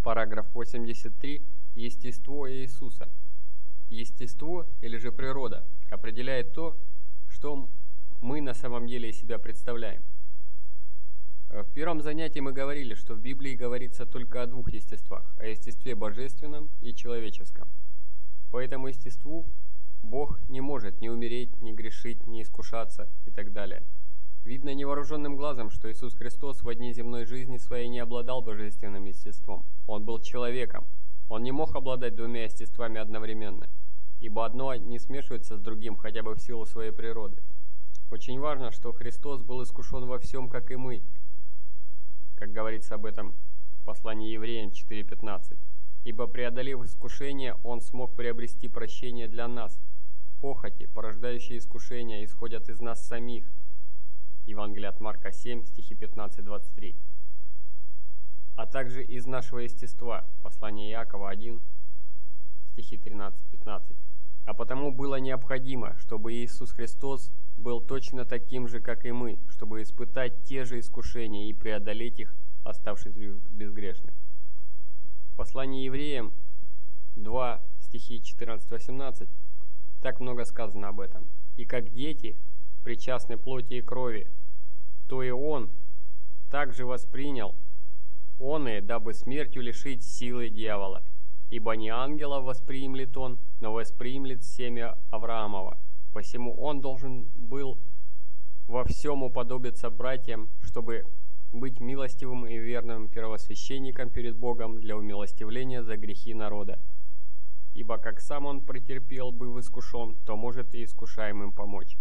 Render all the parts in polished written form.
Параграф 83. Естество Иисуса. Естество, или же природа, определяет то, что мы на самом деле из себя представляем. В первом занятии мы говорили, что в Библии говорится только о двух естествах, о естестве божественном и человеческом. По этому естеству Бог не может ни умереть, ни грешить, ни искушаться и так далее. Видно невооруженным глазом, что Иисус Христос в дни земной жизни своей не обладал божественным естеством. Он был человеком. Он не мог обладать двумя естествами одновременно, ибо одно не смешивается с другим хотя бы в силу своей природы. Очень важно, что Христос был искушен во всем, как и мы, как говорится об этом в послании Евреям 4:15. Ибо, преодолев искушение, Он смог приобрести прощение для нас. Похоти, порождающие искушения, исходят из нас самих. Евангелие от Марка 7, стихи 15-23. А также из нашего естества. Послание Иакова 1, стихи 13-15. А потому было необходимо, чтобы Иисус Христос был точно таким же, как и мы, чтобы испытать те же искушения и преодолеть их, оставшись безгрешным. В послании Евреям 2, стихи 14-18 так много сказано об этом. «И как дети причастны плоти и крови, то и Он также воспринял оные, дабы смертью лишить силы дьявола. Ибо не ангела восприимлет Он, но восприимлет семя Авраамова. Посему Он должен был во всем уподобиться братьям, чтобы быть милостивым и верным первосвященником перед Богом для умилостивления за грехи народа. Ибо как сам Он претерпел, быв искушен, то может и искушаемым помочь».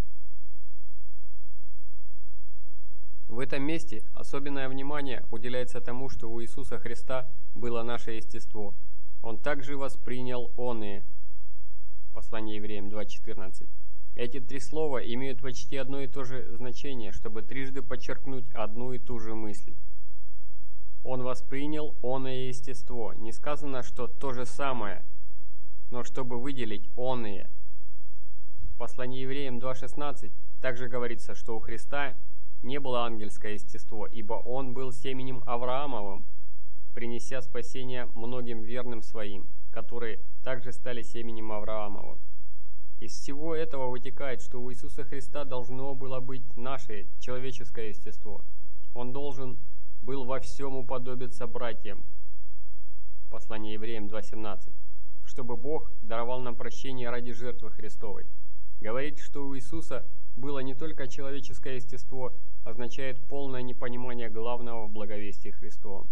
В этом месте особенное внимание уделяется тому, что у Иисуса Христа было наше естество. Он также воспринял оные. Послание Евреям 2:14. Эти три слова имеют почти одно и то же значение, чтобы трижды подчеркнуть одну и ту же мысль. Он воспринял оное естество. Не сказано, что то же самое, но чтобы выделить оные. В послании Евреям 2:16 также говорится, что у Христа не было ангельское естество, ибо Он был семенем Авраамовым, принеся спасение многим верным своим, которые также стали семенем Авраамовым. Из всего этого вытекает, что у Иисуса Христа должно было быть наше человеческое естество. Он должен был во всем уподобиться братьям. Послание Евреям 2:17. Чтобы Бог даровал нам прощение ради жертвы Христовой. Говорить, что у Иисуса было не только человеческое естество, означает полное непонимание главного в благовестии Христовом.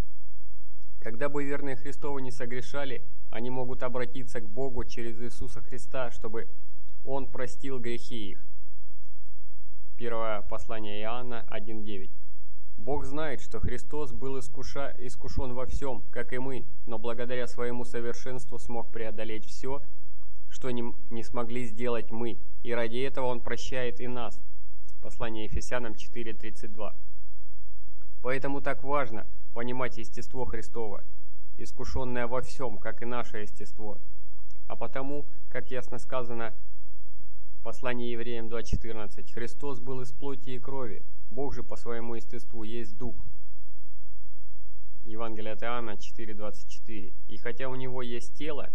Когда бы верные Христовы не согрешали, они могут обратиться к Богу через Иисуса Христа, чтобы Он простил грехи их. Первое послание Иоанна 1:9. Бог знает, что Христос был искушен во всем, как и мы, но благодаря своему совершенству смог преодолеть все, что не смогли сделать мы, и ради этого Он прощает и нас. Послание Ефесянам 4:32. Поэтому так важно понимать естество Христово, искушенное во всем, как и наше естество. А потому, как ясно сказано в послании Евреям 2:14, Христос был из плоти и крови, Бог же по своему естеству есть Дух. Евангелие от Иоанна 4:24. И хотя у Него есть тело,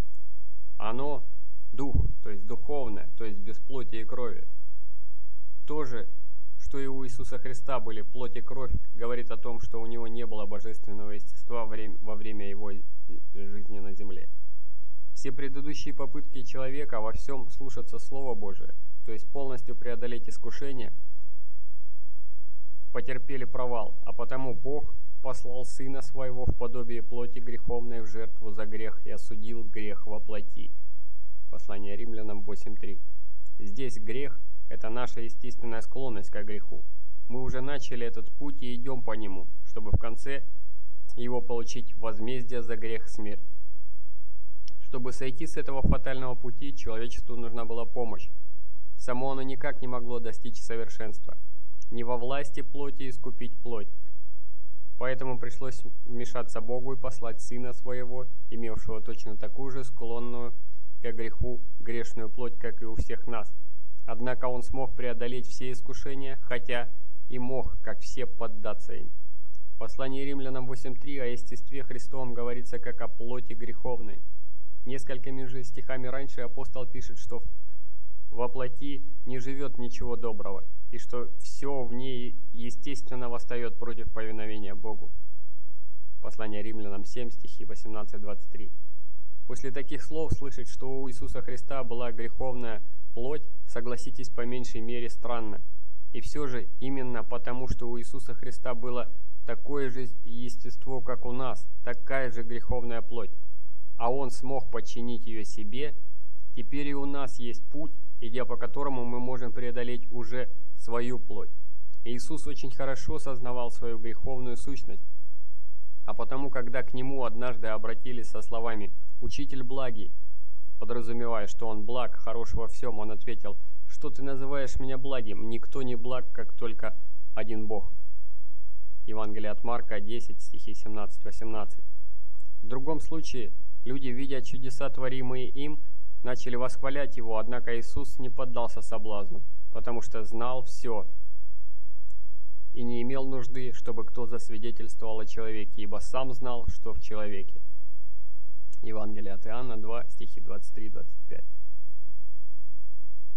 оно дух, то есть духовное, то есть без плоти и крови. То же, что и у Иисуса Христа были плоть и кровь, говорит о том, что у Него не было божественного естества во время Его жизни на земле. Все предыдущие попытки человека во всем слушаться Слова Божия, то есть полностью преодолеть искушение, потерпели провал, а потому Бог послал Сына Своего в подобие плоти греховной в жертву за грех и осудил грех во плоти. Послание Римлянам 8:3. Здесь грех – это наша естественная склонность к греху. Мы уже начали этот путь и идем по нему, чтобы в конце его получить возмездие за грех смерть. Чтобы сойти с этого фатального пути, человечеству нужна была помощь. Само оно никак не могло достичь совершенства. Не во власти плоти искупить плоть. Поэтому пришлось вмешаться Богу и послать Сына Своего, имевшего точно такую же склонную к греху грешную плоть, как и у всех нас. Однако Он смог преодолеть все искушения, хотя и мог, как все, поддаться им. послании Римлянам 8:3 о естестве Христовом говорится как о плоти греховной. Несколькими же стихами раньше апостол пишет, что во плоти не живет ничего доброго, и что все в ней естественно восстает против повиновения Богу. Послание Римлянам 7, стихи 18-23. После таких слов слышать, что у Иисуса Христа была греховная плоть, согласитесь, по меньшей мере странно. И все же именно потому, что у Иисуса Христа было такое же естество, как у нас, такая же греховная плоть, а Он смог подчинить ее себе, теперь и у нас есть путь, идя по которому мы можем преодолеть уже свою плоть. Иисус очень хорошо сознавал свою греховную сущность, а потому, когда к Нему однажды обратились со словами «Учитель благий», подразумевая, что Он благ, хорош во всем, Он ответил: «Что ты называешь меня благим? Никто не благ, как только один Бог». Евангелие от Марка 10, стихи 17-18. В другом случае люди, видя чудеса, творимые им, начали восхвалять Его, однако Иисус не поддался соблазну, потому что знал все и не имел нужды, чтобы кто засвидетельствовал о человеке, ибо сам знал, что в человеке. Евангелие от Иоанна 2, стихи 23-25.